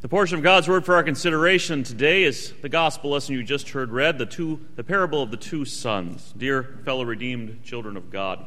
The portion of God's Word for our consideration today is the gospel lesson you just heard read, the parable of the two sons. Dear fellow redeemed children of God.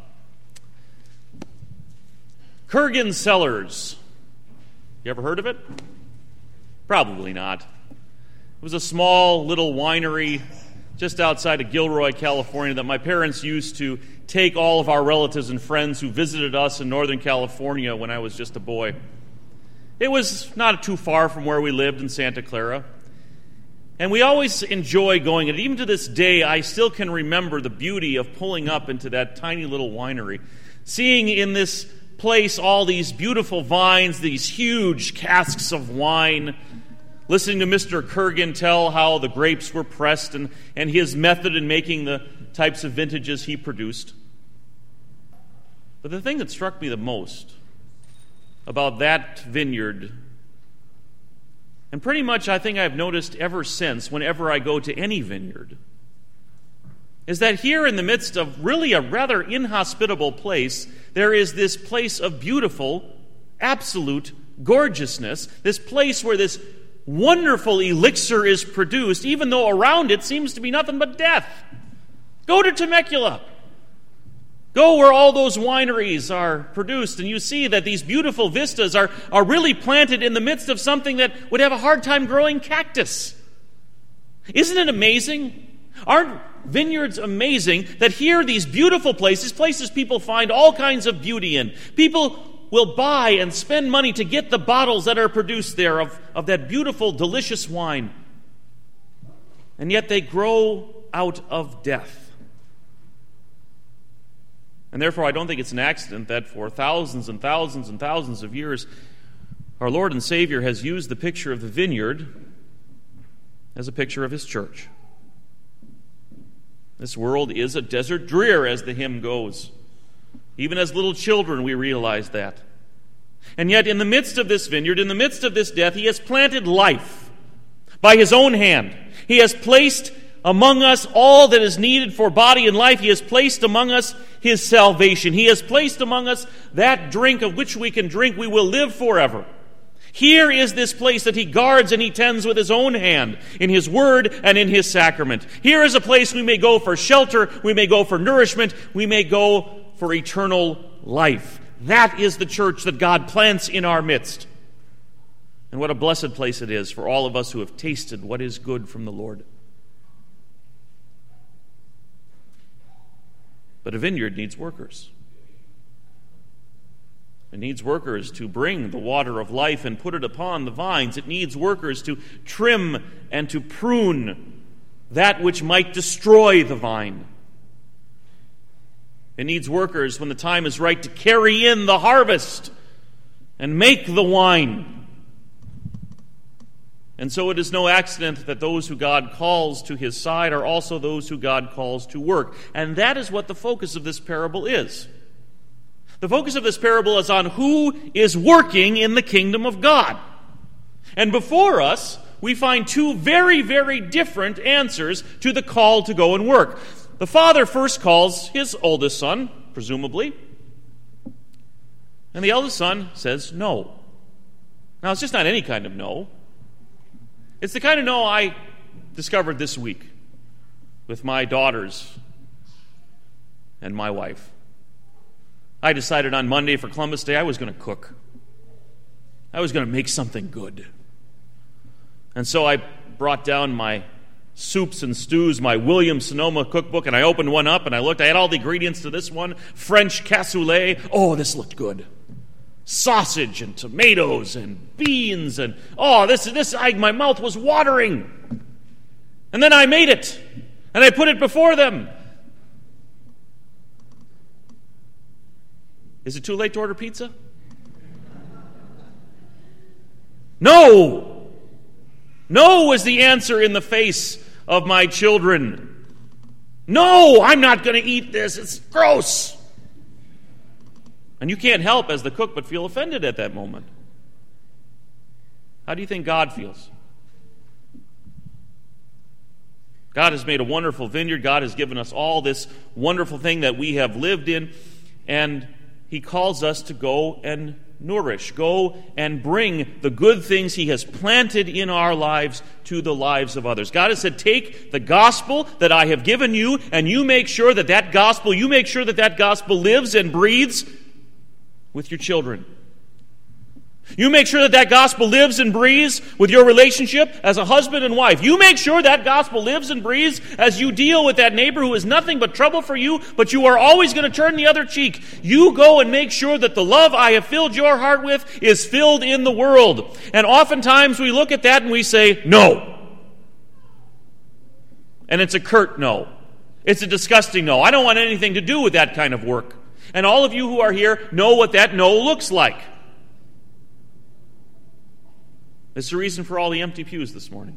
Kurgan Cellars. You ever heard of it? Probably not. It was a small little winery just outside of Gilroy, California, that my parents used to take all of our relatives and friends who visited us in Northern California when I was just a boy. It was not too far from where we lived in Santa Clara. And we always enjoy going, and even to this day, I still can remember the beauty of pulling up into that tiny little winery, seeing in this place all these beautiful vines, these huge casks of wine, listening to Mr. Kurgan tell how the grapes were pressed and his method in making the types of vintages he produced. But the thing that struck me the most about that vineyard, and pretty much I think I've noticed ever since whenever I go to any vineyard, is that here in the midst of really a rather inhospitable place, there is this place of beautiful, absolute gorgeousness, this place where this wonderful elixir is produced, even though around it seems to be nothing but death. Go to Temecula. Go where all those wineries are produced, and you see that these beautiful vistas are really planted in the midst of something that would have a hard time growing cactus. Isn't it amazing? Aren't vineyards amazing that here, these beautiful places people find all kinds of beauty in. People will buy and spend money to get the bottles that are produced there of that beautiful, delicious wine. And yet they grow out of death. And therefore, I don't think it's an accident that for thousands and thousands and thousands of years, our Lord and Savior has used the picture of the vineyard as a picture of His church. This world is a desert drear, as the hymn goes. Even as little children, we realize that. And yet, in the midst of this vineyard, in the midst of this death, He has planted life by His own hand. He has placed among us all that is needed for body and life. He has placed among us His salvation. He has placed among us that drink of which we can drink. We will live forever. Here is this place that He guards and He tends with His own hand in His Word and in His sacrament. Here is a place we may go for shelter, we may go for nourishment, we may go for eternal life. That is the church that God plants in our midst. And what a blessed place it is for all of us who have tasted what is good from the Lord. But a vineyard needs workers. It needs workers to bring the water of life and put it upon the vines. It needs workers to trim and to prune that which might destroy the vine. It needs workers when the time is right to carry in the harvest and make the wine. And so it is no accident that those who God calls to His side are also those who God calls to work. And that is what the focus of this parable is. The focus of this parable is on who is working in the kingdom of God. And before us, we find two very, very different answers to the call to go and work. The father first calls his oldest son, presumably, and the eldest son says no. Now, it's just not any kind of no. It's the kind of no I discovered this week with my daughters and my wife. I decided on Monday for Columbus Day I was going to cook. I was going to make something good. And so I brought down my soups and stews, my Williams-Sonoma cookbook, and I opened one up and I looked. I had all the ingredients to this one. French cassoulet. Oh, this looked good. Sausage and tomatoes and beans and my mouth was watering. And then I made it and I put it before them. Is it too late to order pizza? No! No was the answer in the face of my children. No, I'm not going to eat this. It's gross. And you can't help, as the cook, but feel offended at that moment. How do you think God feels? God has made a wonderful vineyard. God has given us all this wonderful thing that we have lived in. And He calls us to go and nourish. Go and bring the good things He has planted in our lives to the lives of others. God has said, take the gospel that I have given you, and you make sure that that gospel lives and breathes with your children. You make sure that that gospel lives and breathes with your relationship as a husband and wife. You make sure that gospel lives and breathes as you deal with that neighbor who is nothing but trouble for you, but you are always going to turn the other cheek. You go and make sure that the love I have filled your heart with is filled in the world. And oftentimes we look at that and we say, no. And it's a curt no. It's a disgusting no. I don't want anything to do with that kind of work. And all of you who are here know what that no looks like. It's the reason for all the empty pews this morning.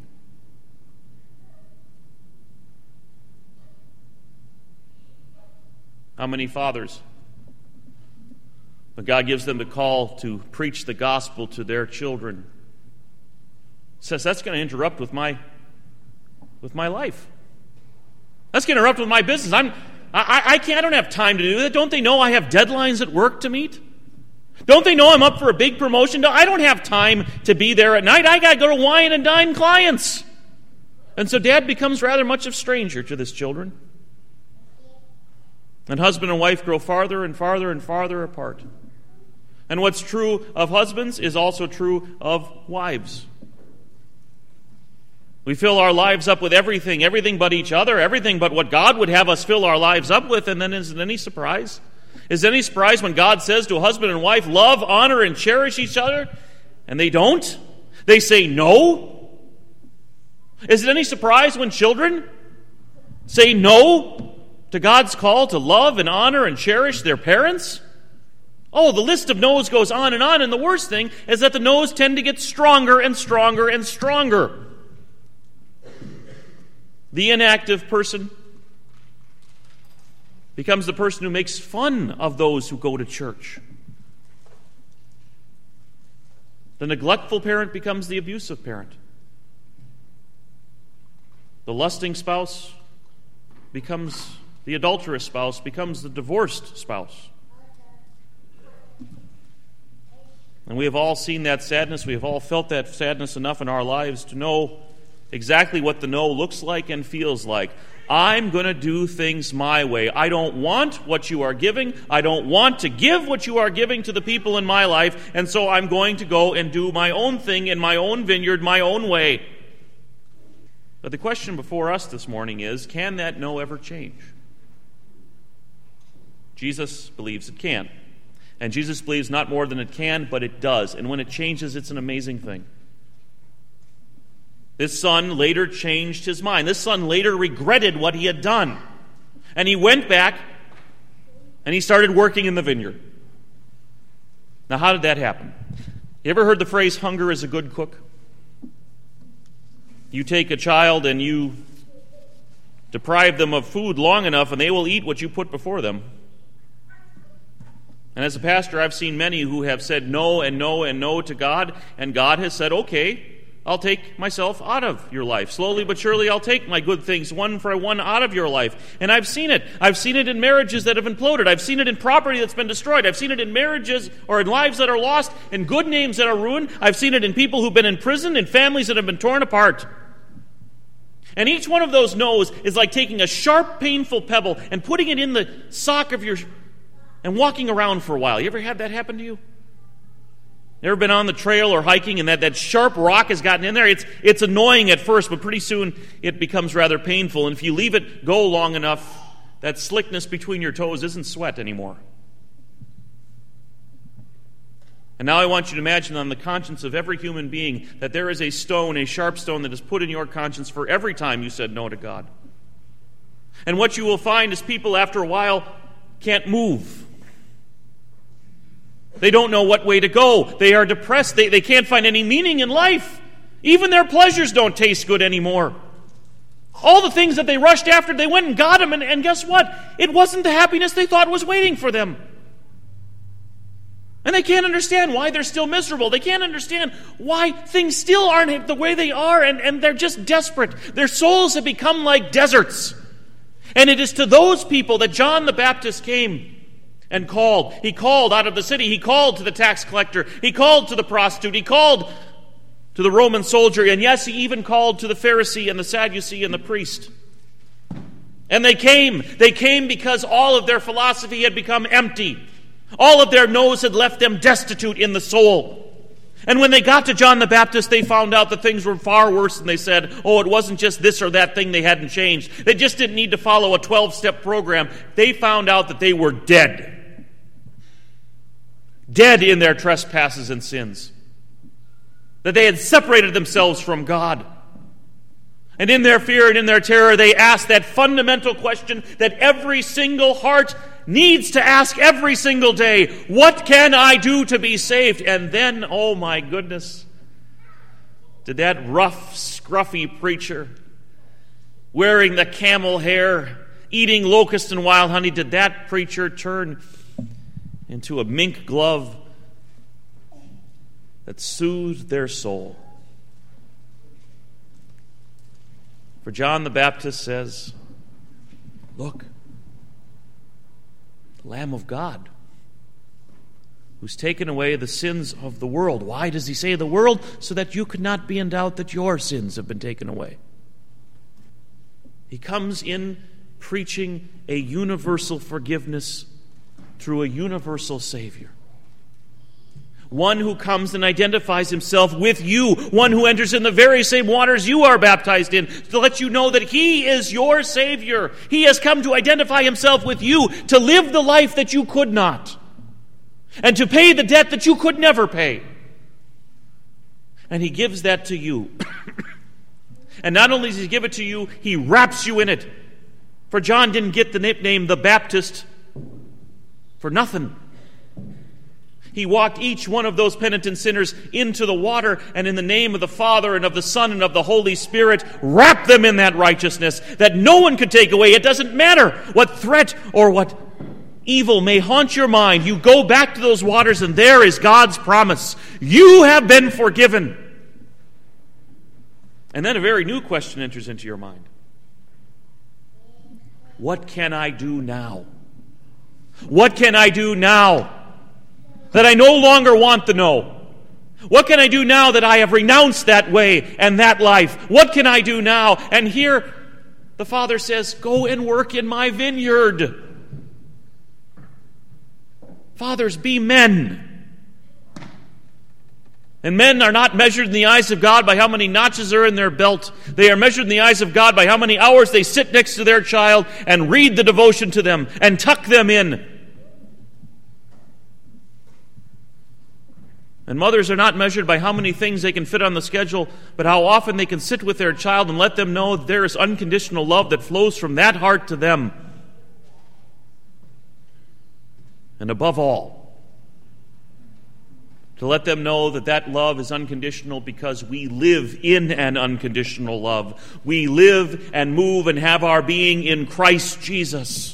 How many fathers, when God gives them the call to preach the gospel to their children, says that's going to interrupt with my life. That's going to interrupt with my business. I don't have time to do that. Don't they know I have deadlines at work to meet? Don't they know I'm up for a big promotion? I don't have time to be there at night. I got to go to wine and dine clients. And so dad becomes rather much of a stranger to his children. And husband and wife grow farther and farther and farther apart. And what's true of husbands is also true of wives. We fill our lives up with everything but each other, everything but what God would have us fill our lives up with, and then isn't any surprise? Is it any surprise when God says to a husband and wife, love, honor, and cherish each other, and they don't? They say no? Is it any surprise when children say no to God's call to love and honor and cherish their parents? Oh, the list of no's goes on, and the worst thing is that the no's tend to get stronger and stronger and stronger. The inactive person becomes the person who makes fun of those who go to church. The neglectful parent becomes the abusive parent. The lusting spouse becomes the adulterous spouse, becomes the divorced spouse. And we have all seen that sadness. We have all felt that sadness enough in our lives to know exactly what the no looks like and feels like. I'm going to do things my way. I don't want what you are giving. I don't want to give what you are giving to the people in my life, and so I'm going to go and do my own thing in my own vineyard, my own way. But the question before us this morning is, can that no ever change? Jesus believes it can. And Jesus believes not more than it can, but it does. And when it changes, it's an amazing thing. This son later changed his mind. This son later regretted what he had done. And he went back and he started working in the vineyard. Now, how did that happen? You ever heard the phrase, hunger is a good cook? You take a child and you deprive them of food long enough and they will eat what you put before them. And as a pastor, I've seen many who have said no and no and no to God, and God has said, okay, I'll take myself out of your life. Slowly but surely, I'll take my good things one for one out of your life. And I've seen it. I've seen it in marriages that have imploded. I've seen it in property that's been destroyed. I've seen it in marriages or in lives that are lost, in good names that are ruined. I've seen it in people who've been in prison, in families that have been torn apart. And each one of those no's is like taking a sharp, painful pebble and putting it in the sock of your... and walking around for a while. You ever had that happen to you? Ever been on the trail or hiking and that sharp rock has gotten in there? It's annoying at first, but pretty soon it becomes rather painful. And if you leave it go long enough, that slickness between your toes isn't sweat anymore. And now I want you to imagine on the conscience of every human being that there is a stone, a sharp stone that is put in your conscience for every time you said no to God. And what you will find is people after a while can't move. They don't know what way to go. They are depressed. They can't find any meaning in life. Even their pleasures don't taste good anymore. All the things that they rushed after, they went and got them, and guess what? It wasn't the happiness they thought was waiting for them. And they can't understand why they're still miserable. They can't understand why things still aren't the way they are, and they're just desperate. Their souls have become like deserts. And it is to those people that John the Baptist came. and called. He called out of the city. He called to the tax collector. He called to the prostitute. He called to the Roman soldier. And yes, he even called to the Pharisee and the Sadducee and the priest. And they came. They came because all of their philosophy had become empty. All of their nose had left them destitute in the soul. And when they got to John the Baptist, they found out that things were far worse than they said. Oh, it wasn't just this or that thing they hadn't changed. They just didn't need to follow a 12-step program. They found out that they were dead. Dead in their trespasses and sins. That they had separated themselves from God. And in their fear and in their terror, they asked that fundamental question that every single heart needs to ask every single day. What can I do to be saved? And then, oh my goodness, did that rough, scruffy preacher wearing the camel hair, eating locust and wild honey, did that preacher turn into a mink glove that soothed their soul? For John the Baptist says, look, the Lamb of God, who's taken away the sins of the world. Why does he say the world? So that you could not be in doubt that your sins have been taken away. He comes in preaching a universal forgiveness through a universal Savior. One who comes and identifies himself with you. One who enters in the very same waters you are baptized in, to let you know that he is your Savior. He has come to identify himself with you, to live the life that you could not, and to pay the debt that you could never pay. And he gives that to you. And not only does he give it to you, he wraps you in it. For John didn't get the nickname the Baptist for nothing. He walked each one of those penitent sinners into the water, and in the name of the Father and of the Son and of the Holy Spirit, wrapped them in that righteousness that no one could take away. It doesn't matter what threat or what evil may haunt your mind. You go back to those waters, and there is God's promise. You have been forgiven. And then a very new question enters into your mind. What can I do now? What can I do now that I no longer want the no? What can I do now that I have renounced that way and that life? What can I do now? And here the Father says, go and work in my vineyard. Fathers, be men. And men are not measured in the eyes of God by how many notches are in their belt. They are measured in the eyes of God by how many hours they sit next to their child and read the devotion to them and tuck them in. And mothers are not measured by how many things they can fit on the schedule, but how often they can sit with their child and let them know that there is unconditional love that flows from that heart to them. And above all, to let them know that that love is unconditional because we live in an unconditional love. We live and move and have our being in Christ Jesus.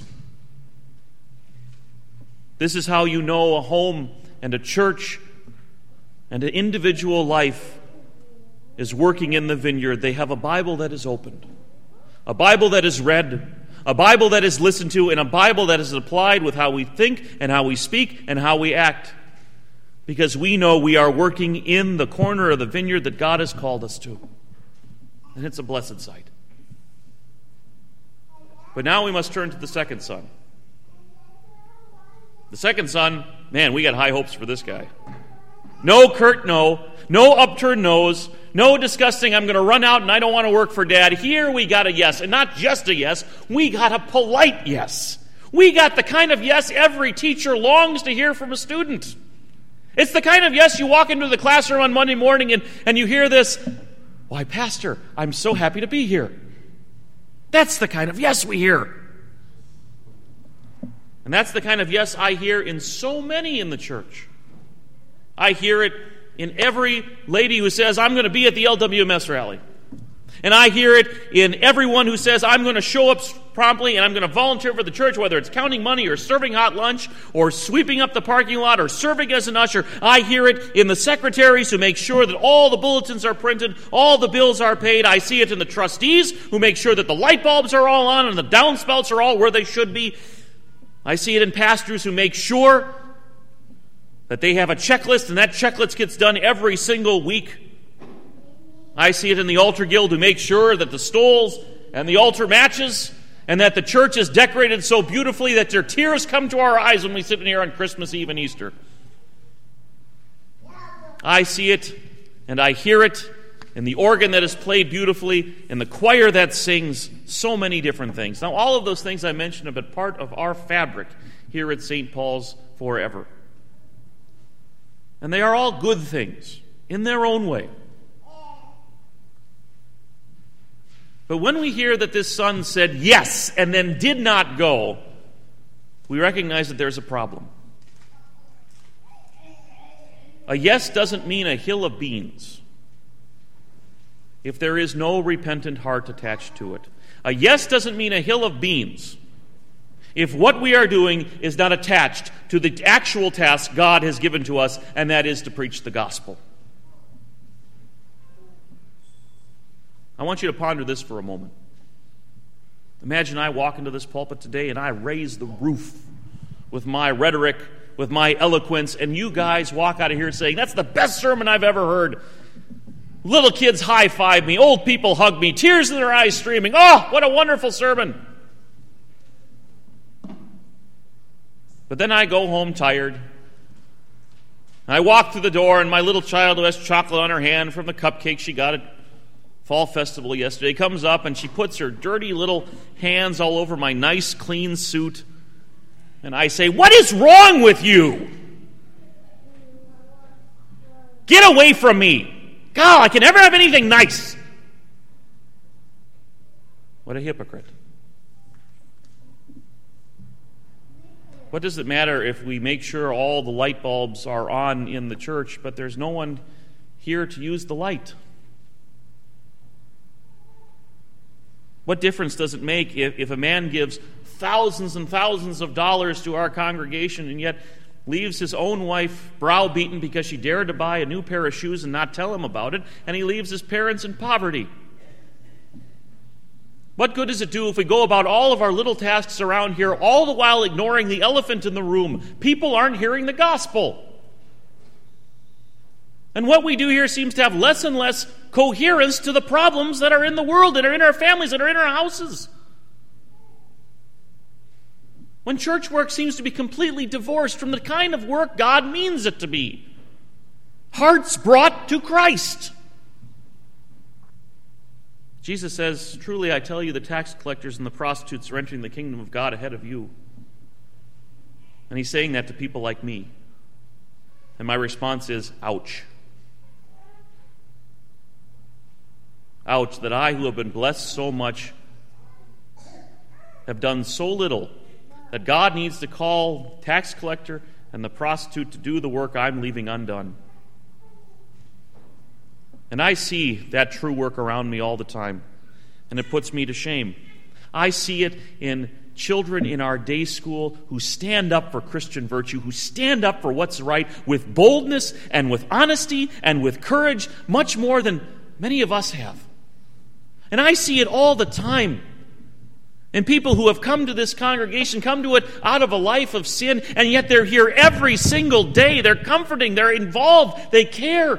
This is how you know a home and a church and an individual life is working in the vineyard. They have a Bible that is opened, a Bible that is read, a Bible that is listened to, and a Bible that is applied with how we think and how we speak and how we act. Because we know we are working in the corner of the vineyard that God has called us to. And it's a blessed sight. But now we must turn to the second son. The second son, man, we got high hopes for this guy. No curt no, no upturned nose, no disgusting, I'm going to run out and I don't want to work for Dad. Here we got a yes, and not just a yes, we got a polite yes. We got the kind of yes every teacher longs to hear from a student. It's the kind of yes you walk into the classroom on Monday morning and you hear this, why, Pastor, I'm so happy to be here. That's the kind of yes we hear. And that's the kind of yes I hear in so many in the church. I hear it in every lady who says, I'm going to be at the LWMS rally. And I hear it in everyone who says, I'm going to show up promptly and I'm going to volunteer for the church, whether it's counting money or serving hot lunch or sweeping up the parking lot or serving as an usher. I hear it in the secretaries who make sure that all the bulletins are printed, all the bills are paid. I see it in the trustees who make sure that the light bulbs are all on and the downspouts are all where they should be. I see it in pastors who make sure that they have a checklist, and that checklist gets done every single week. I see it in the altar guild who make sure that the stoles and the altar matches, and that the church is decorated so beautifully that their tears come to our eyes when we sit in here on Christmas Eve and Easter. I see it, and I hear it in the organ that is played beautifully, in the choir that sings, so many different things. Now, all of those things I mentioned have been part of our fabric here at St. Paul's forever. And they are all good things in their own way. But when we hear that this son said yes and then did not go, we recognize that there's a problem. A yes doesn't mean a hill of beans if there is no repentant heart attached to it. A yes doesn't mean a hill of beans if what we are doing is not attached to the actual task God has given to us, and that is to preach the gospel. I want you to ponder this for a moment. Imagine I walk into this pulpit today and I raise the roof with my rhetoric, with my eloquence, and you guys walk out of here saying, "That's the best sermon I've ever heard." Little kids high-five me, old people hug me, tears in their eyes streaming. "Oh, what a wonderful sermon." But then I go home tired. I walk through the door, and my little child who has chocolate on her hand from the cupcake she got at Fall Festival yesterday comes up, and she puts her dirty little hands all over my nice, clean suit. And I say, "What is wrong with you? Get away from me. God, I can never have anything nice." What a hypocrite. What does it matter if we make sure all the light bulbs are on in the church, but there's no one here to use the light? What difference does it make if a man gives thousands and thousands of dollars to our congregation and yet leaves his own wife browbeaten because she dared to buy a new pair of shoes and not tell him about it, and he leaves his parents in poverty? What good does it do if we go about all of our little tasks around here, all the while ignoring the elephant in the room? People aren't hearing the gospel. And what we do here seems to have less and less coherence to the problems that are in the world, that are in our families, that are in our houses. When church work seems to be completely divorced from the kind of work God means it to be. Hearts brought to Christ. Jesus says, "Truly I tell you, the tax collectors and the prostitutes are entering the kingdom of God ahead of you." And he's saying that to people like me. And my response is, ouch. Ouch, that I, who have been blessed so much, have done so little, that God needs to call the tax collector and the prostitute to do the work I'm leaving undone. And I see that true work around me all the time, and it puts me to shame. I see it in children in our day school who stand up for Christian virtue, who stand up for what's right with boldness and with honesty and with courage, much more than many of us have. And I see it all the time. And people who have come to this congregation, come to it out of a life of sin, and yet they're here every single day. They're comforting, they're involved, they care.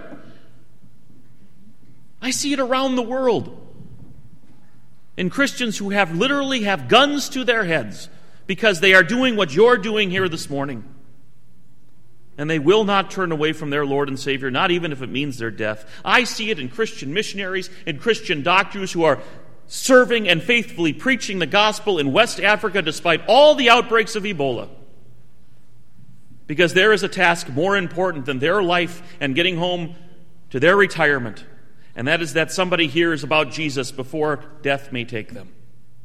I see it around the world. In Christians who literally have guns to their heads because they are doing what you're doing here this morning. And they will not turn away from their Lord and Savior, not even if it means their death. I see it in Christian missionaries, in Christian doctors who are serving and faithfully preaching the gospel in West Africa despite all the outbreaks of Ebola. Because there is a task more important than their life and getting home to their retirement, and that is that somebody hears about Jesus before death may take them.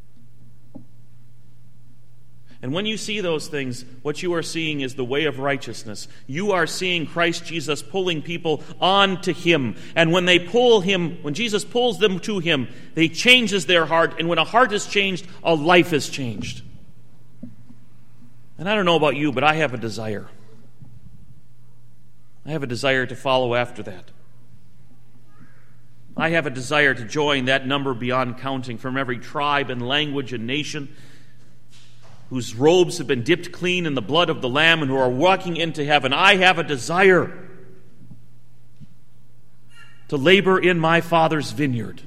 And when you see those things, what you are seeing is the way of righteousness. You are seeing Christ Jesus pulling people on to Him. And when they pull Him, when Jesus pulls them to Him, He changes their heart. And when a heart is changed, a life is changed. And I don't know about you, but I have a desire. I have a desire to follow after that. I have a desire to join that number beyond counting from every tribe and language and nation. whose robes have been dipped clean in the blood of the Lamb and who are walking into heaven. I have a desire to labor in my Father's vineyard.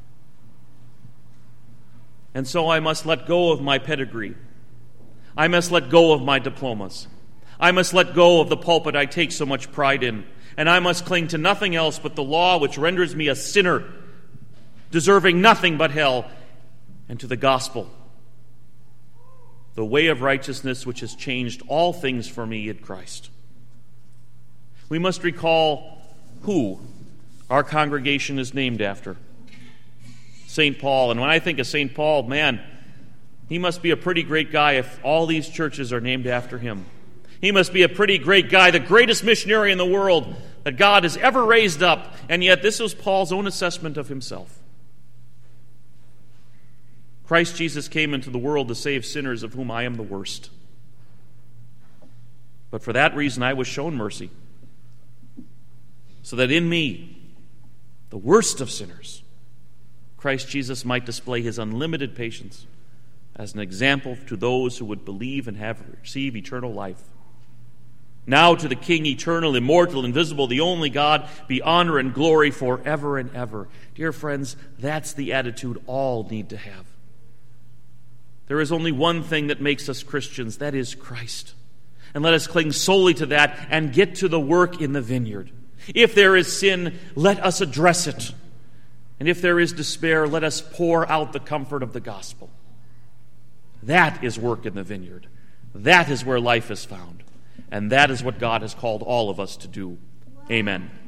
And so I must let go of my pedigree. I must let go of my diplomas. I must let go of the pulpit I take so much pride in. And I must cling to nothing else but the law which renders me a sinner, deserving nothing but hell, and to the gospel, the way of righteousness which has changed all things for me in Christ. We must recall who our congregation is named after. St. Paul. And when I think of St. Paul, man, he must be a pretty great guy if all these churches are named after him. He must be a pretty great guy, the greatest missionary in the world that God has ever raised up. And yet this was Paul's own assessment of himself. Christ Jesus came into the world to save sinners, of whom I am the worst. But for that reason I was shown mercy, so that in me, the worst of sinners, Christ Jesus might display his unlimited patience as an example to those who would believe and receive eternal life. Now to the King, eternal, immortal, invisible, the only God, be honor and glory forever and ever. Dear friends, that's the attitude all need to have. There is only one thing that makes us Christians, that is Christ. And let us cling solely to that and get to the work in the vineyard. If there is sin, let us address it. And if there is despair, let us pour out the comfort of the gospel. That is work in the vineyard. That is where life is found. And that is what God has called all of us to do. Amen.